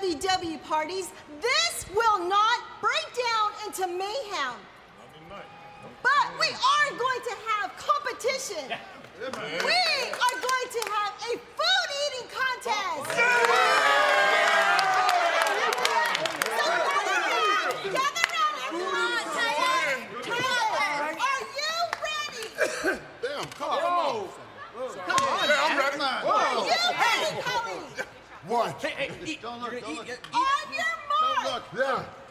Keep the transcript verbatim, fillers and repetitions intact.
lovey-dovey parties, this will not break down into mayhem. But we are going to have competition. We are going to have a food-eating contest. So gather round, everyone. Tyler, are you ready? Damn, come on. Come on, Hey, I'm ready. Are you ready, Kelly? One. Hey, hey, eat. Don't look, You're gonna don't eat. look. Eat. On your mark. Look. Yeah.